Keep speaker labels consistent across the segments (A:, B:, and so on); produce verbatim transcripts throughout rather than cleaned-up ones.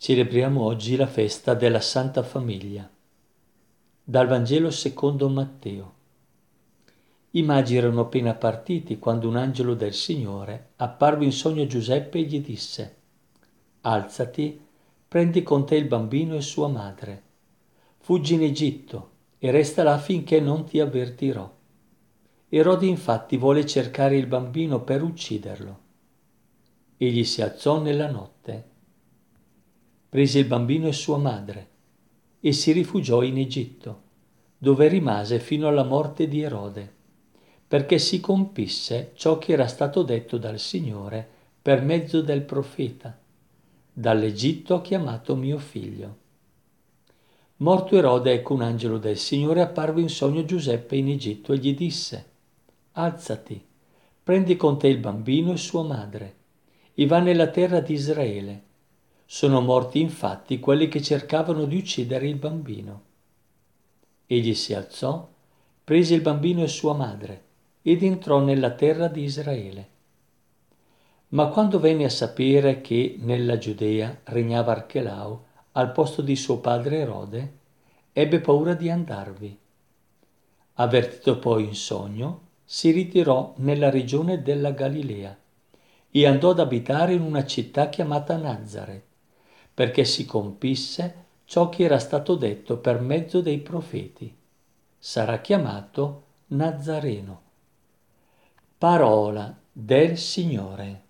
A: Celebriamo oggi la festa della Santa Famiglia. Dal Vangelo secondo Matteo. I magi erano appena partiti quando un angelo del Signore apparve in sogno a Giuseppe e gli disse: Alzati, prendi con te il bambino e sua madre. Fuggi in Egitto e resta là finché non ti avvertirò. Erode infatti vuole cercare il bambino per ucciderlo. Egli si alzò nella notte, prese il bambino e sua madre e si rifugiò in Egitto, dove rimase fino alla morte di Erode, perché si compisse ciò che era stato detto dal Signore per mezzo del profeta: dall'Egitto ho chiamato mio figlio. Morto Erode, ecco un angelo del Signore apparve in sogno a Giuseppe in Egitto e gli disse: Alzati, prendi con te il bambino e sua madre e va nella terra di Israele. Sono morti infatti quelli che cercavano di uccidere il bambino. Egli si alzò, prese il bambino e sua madre ed entrò nella terra di Israele. Ma quando venne a sapere che nella Giudea regnava Archelao al posto di suo padre Erode, ebbe paura di andarvi. Avvertito poi in sogno, si ritirò nella regione della Galilea e andò ad abitare in una città chiamata Nazaret, perché si compisse ciò che era stato detto per mezzo dei profeti: sarà chiamato Nazareno. Parola del Signore.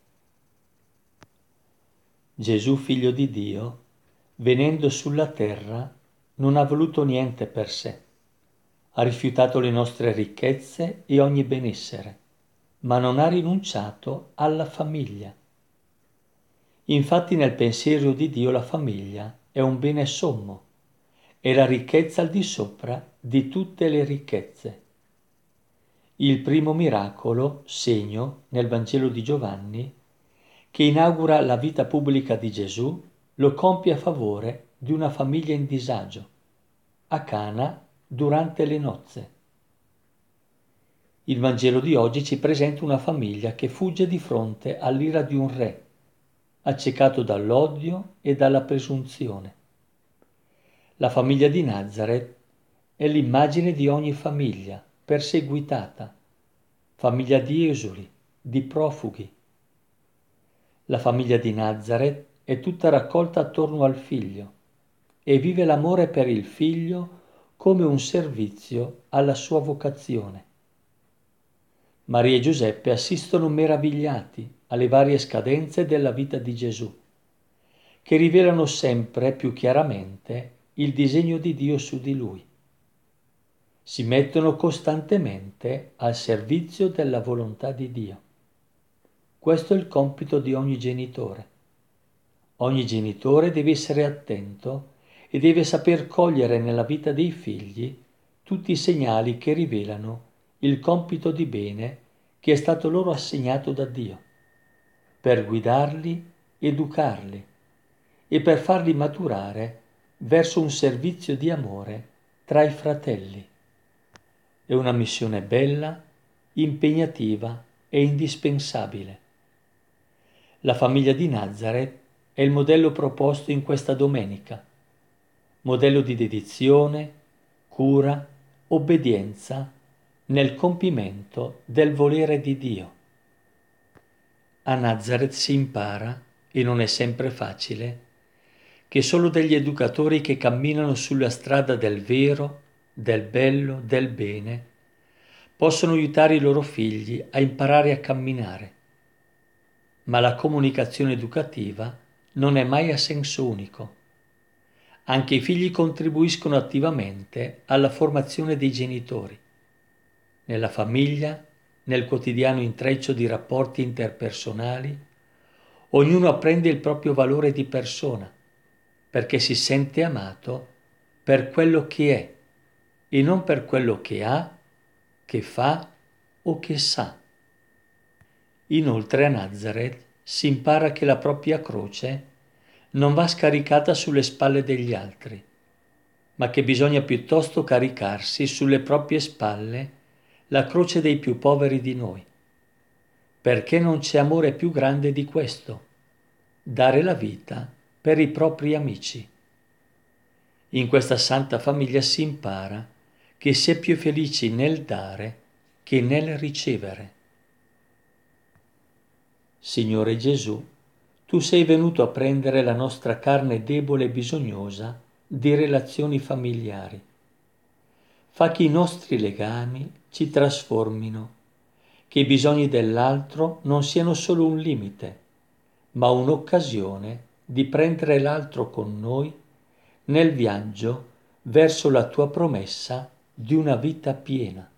A: Gesù, figlio di Dio, venendo sulla terra, non ha voluto niente per sé. Ha rifiutato le nostre ricchezze e ogni benessere, ma non ha rinunciato alla famiglia. Infatti nel pensiero di Dio la famiglia è un bene sommo, è la ricchezza al di sopra di tutte le ricchezze. Il primo miracolo, segno, nel Vangelo di Giovanni, che inaugura la vita pubblica di Gesù, lo compie a favore di una famiglia in disagio, a Cana durante le nozze. Il Vangelo di oggi ci presenta una famiglia che fugge di fronte all'ira di un re, accecato dall'odio e dalla presunzione. La famiglia di Nazaret è l'immagine di ogni famiglia perseguitata, famiglia di esuli, di profughi. La famiglia di Nazaret è tutta raccolta attorno al figlio e vive l'amore per il figlio come un servizio alla sua vocazione. Maria e Giuseppe assistono meravigliati alle varie scadenze della vita di Gesù, che rivelano sempre più chiaramente il disegno di Dio su di lui. Si mettono costantemente al servizio della volontà di Dio. Questo è il compito di ogni genitore. Ogni genitore deve essere attento e deve saper cogliere nella vita dei figli tutti i segnali che rivelano il compito di bene che è stato loro assegnato da Dio, per guidarli, educarli e per farli maturare verso un servizio di amore tra i fratelli. È una missione bella, impegnativa e indispensabile. La famiglia di Nazaret è il modello proposto in questa domenica, modello di dedizione, cura, obbedienza nel compimento del volere di Dio. A Nazaret si impara, e non è sempre facile, che solo degli educatori che camminano sulla strada del vero, del bello, del bene, possono aiutare i loro figli a imparare a camminare. Ma la comunicazione educativa non è mai a senso unico. Anche i figli contribuiscono attivamente alla formazione dei genitori. Nella famiglia, nel quotidiano intreccio di rapporti interpersonali, ognuno apprende il proprio valore di persona, perché si sente amato per quello che è e non per quello che ha, che fa o che sa. Inoltre a Nazaret si impara che la propria croce non va scaricata sulle spalle degli altri, ma che bisogna piuttosto caricarsi sulle proprie spalle la croce dei più poveri di noi, perché non c'è amore più grande di questo: dare la vita per i propri amici. In questa santa famiglia si impara che si è più felici nel dare che nel ricevere. Signore Gesù, tu sei venuto a prendere la nostra carne debole e bisognosa di relazioni familiari. Fa che i nostri legami ci trasformino, che i bisogni dell'altro non siano solo un limite, ma un'occasione di prendere l'altro con noi nel viaggio verso la tua promessa di una vita piena.